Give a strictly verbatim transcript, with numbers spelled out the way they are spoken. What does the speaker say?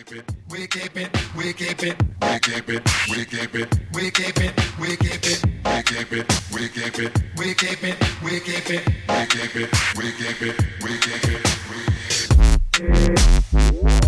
we keep it, we keep it, we keep it, we keep it, we keep it, we keep it, we keep it, we keep it, we keep it, we keep it, we keep it, we keep it, we keep it, we keep it.